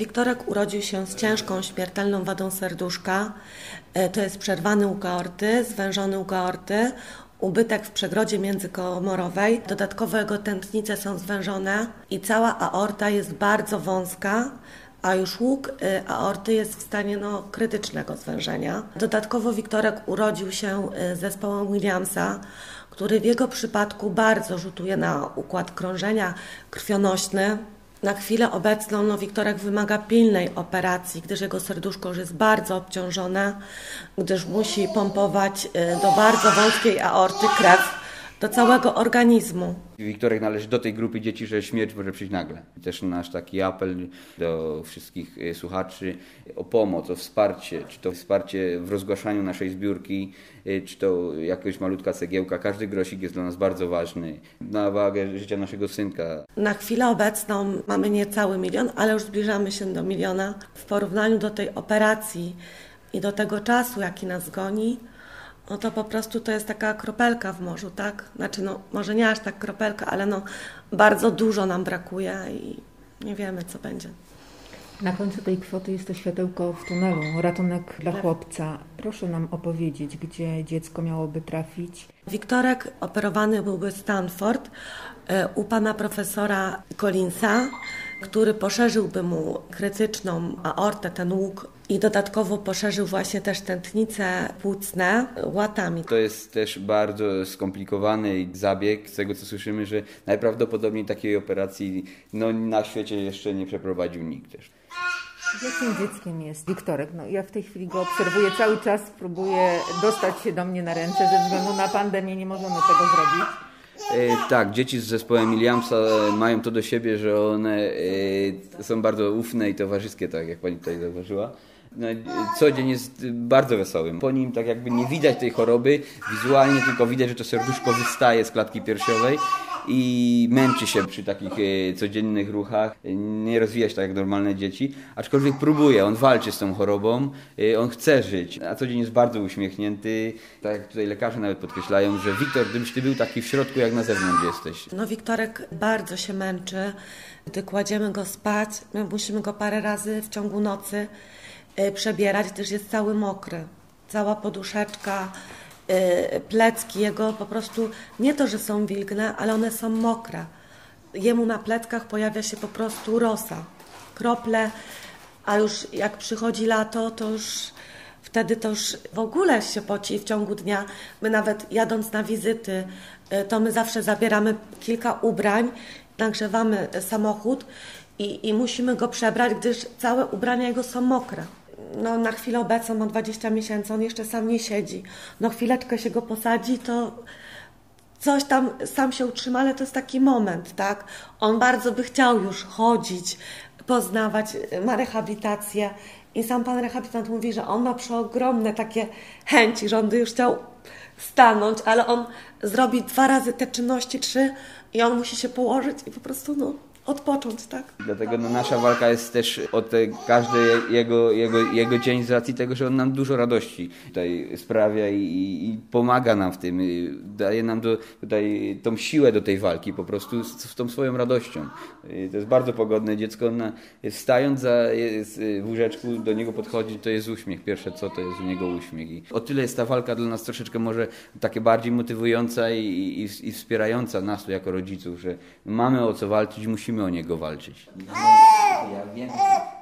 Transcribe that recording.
Wiktorek urodził się z ciężką, śmiertelną wadą serduszka. To jest przerwany łuk aorty, zwężony łuk aorty, ubytek w przegrodzie międzykomorowej. Dodatkowo jego tętnice są zwężone i cała aorta jest bardzo wąska, a już łuk aorty jest w stanie krytycznego zwężenia. Dodatkowo Wiktorek urodził się z zespołem Williamsa, który w jego przypadku bardzo rzutuje na układ krążenia krwionośny. Na chwilę obecną Wiktorek wymaga pilnej operacji, gdyż jego serduszko już jest bardzo obciążone, gdyż musi pompować do bardzo wąskiej aorty krew do całego organizmu. Wiktorek należy do tej grupy dzieci, że śmierć może przyjść nagle. Też nasz taki apel do wszystkich słuchaczy o pomoc, o wsparcie, czy to wsparcie w rozgłaszaniu naszej zbiórki, czy to jakaś malutka cegiełka. Każdy grosik jest dla nas bardzo ważny na wagę życia naszego synka. Na chwilę obecną mamy niecały 1 milion, ale już zbliżamy się do 1 miliona. W porównaniu do tej operacji i do tego czasu, jaki nas goni, to po prostu to jest taka kropelka w morzu, tak? Znaczy, może nie aż tak kropelka, ale bardzo dużo nam brakuje i nie wiemy, co będzie. Na końcu tej kwoty jest to światełko w tunelu, ratunek dla chłopca. Proszę nam opowiedzieć, gdzie dziecko miałoby trafić. Wiktorek operowany byłby w Stanford u pana profesora Collinsa, który poszerzyłby mu krytyczną aortę, ten łuk, i dodatkowo poszerzył właśnie też tętnice płucne łatami. To jest też bardzo skomplikowany zabieg. Z tego co słyszymy, że najprawdopodobniej takiej operacji na świecie jeszcze nie przeprowadził nikt też. Jakim dzieckiem jest Wiktorek? Ja w tej chwili go obserwuję cały czas, próbuję dostać się do mnie na ręce. Ze względu na pandemię nie możemy tego zrobić. Tak, dzieci z zespołem Williamsa mają to do siebie, że one są bardzo ufne i towarzyskie, tak jak pani tutaj zauważyła. Co dzień jest bardzo wesołym. Po nim tak jakby nie widać tej choroby wizualnie, tylko widać, że to serduszko wystaje z klatki piersiowej i męczy się przy takich codziennych ruchach. Nie rozwija się tak jak normalne dzieci, aczkolwiek próbuje, on walczy z tą chorobą, on chce żyć, a co dzień jest bardzo uśmiechnięty. Tak jak tutaj lekarze nawet podkreślają, że Wiktor, gdybyś ty był taki w środku, jak na zewnątrz jesteś. Wiktorek bardzo się męczy, gdy kładziemy go spać, my musimy go parę razy w ciągu nocy przebierać, gdyż jest cały mokry. Cała poduszeczka, plecki jego po prostu nie to, że są wilgne, ale one są mokre. Jemu na pleckach pojawia się po prostu rosa, krople, a już jak przychodzi lato, to już wtedy to już w ogóle się poci w ciągu dnia. My nawet jadąc na wizyty, to my zawsze zabieramy kilka ubrań, nagrzewamy samochód i musimy go przebrać, gdyż całe ubrania jego są mokre. Na chwilę obecną ma 20 miesięcy, on jeszcze sam nie siedzi. Chwileczkę się go posadzi, to coś tam sam się utrzyma, ale to jest taki moment, tak? On bardzo by chciał już chodzić, poznawać, ma rehabilitację i sam pan rehabilitant mówi, że on ma przeogromne takie chęci, że on by już chciał stanąć, ale on zrobi 2 razy te czynności, 3 i on musi się położyć i po prostu odpocząć, tak? Dlatego nasza walka jest też o każdy jego dzień z racji tego, że on nam dużo radości tutaj sprawia i pomaga nam w tym, daje nam tutaj tą siłę do tej walki po prostu z tą swoją radością. To jest bardzo pogodne dziecko, wstając w łóżeczku, do niego podchodzi, to jest uśmiech. Pierwsze co, to jest u niego uśmiech. I o tyle jest ta walka dla nas troszeczkę może takie bardziej motywująca i wspierająca nas tu jako rodziców, że mamy o co walczyć, musimy o niego walczyć. Ja wiem.